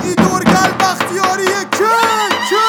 این دورگل بختیاریه کل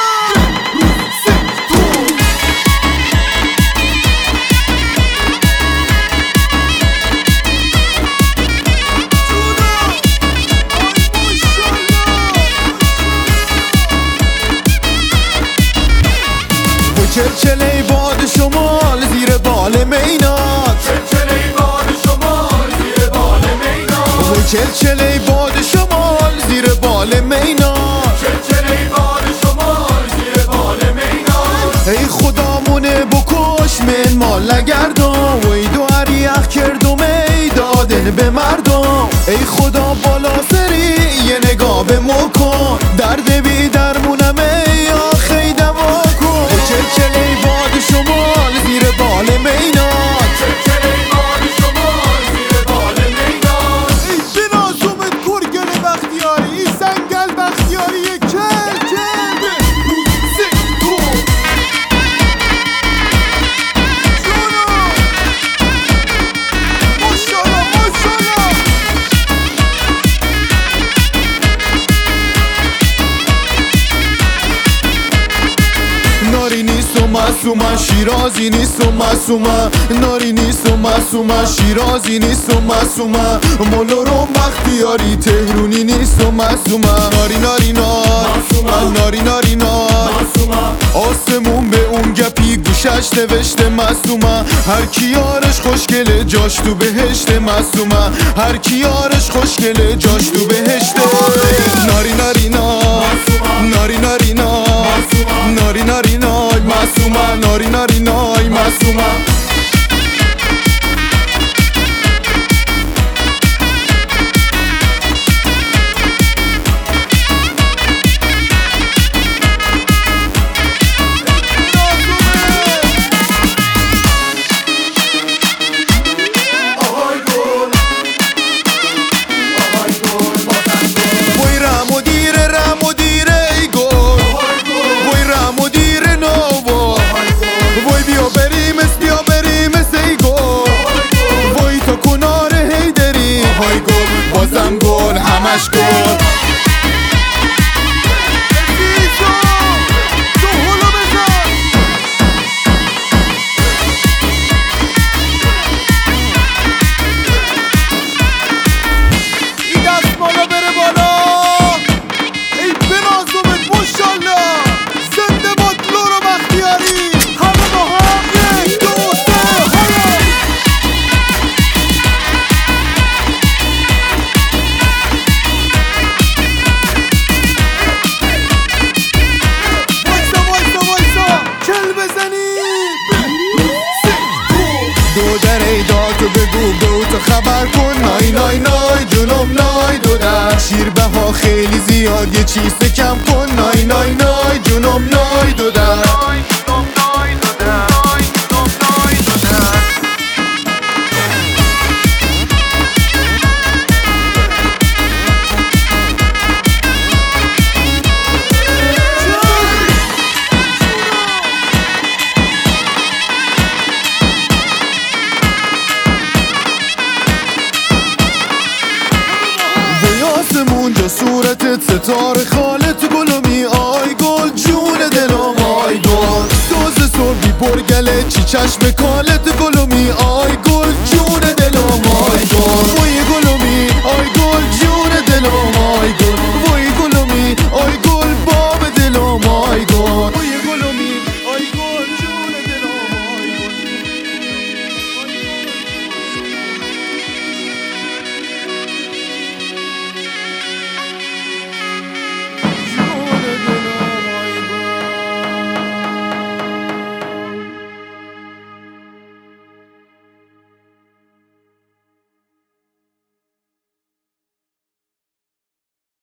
چلچله باد شمال زیر بال مینات، چلچله باد شمال زیر بال مینات، چلچله باد شمال زیر بال مینات، چلچله باد شمال زیر بال مینات. ای خدامونه بکش من مال نگردم، وی دو یخ کردم ای دادن به مردم. ای خدا بالا سری یه نگاه به ما کن، درد بی درمونم ای آخی دوا کن. چلچله باد شمال زیر بال مینات، چلچله باد شمال زیر بال مینات. ای جنازومت گرگل بختیاری، ای سنگل بختیاری کل ناری نیست و معصومه شیرازی نیست و معصومه، ناری نیست و معصومه شیرازی نیست و معصومه، مولورم بختیاری تهرونی نیست و معصومه. ناری ناری نار ناری ناری نار آسمون به اون گپی گوشش نوشته معصومه، هر کی یارش خوشگله جاش تو بهشت معصومه، هر کی یارش خوشگله جاش تو بهشت. ناری ناری نار ناری ناری نار ناری ناری نای معصومه، ناری ناری نای معصومه. بازم گل همش گل این دست بالا بره بالا. ای بنازومت ماشالله، زنده باد لورو بختیاری. همه با هم یک دو سه هلا. کل بزنید دو در ایداتو بگو دو تو خبر کن. نای نای نای جنوب نای دو در شیربه ها خیلی زیاد یه چیز کم کن. نای نای نای جنوب نای دو در اونجا صورتت ستاره خالت گلومی، آی گل جون دلم آی گل دوز صبحی پرگله چی چشم کالت گلومی. آی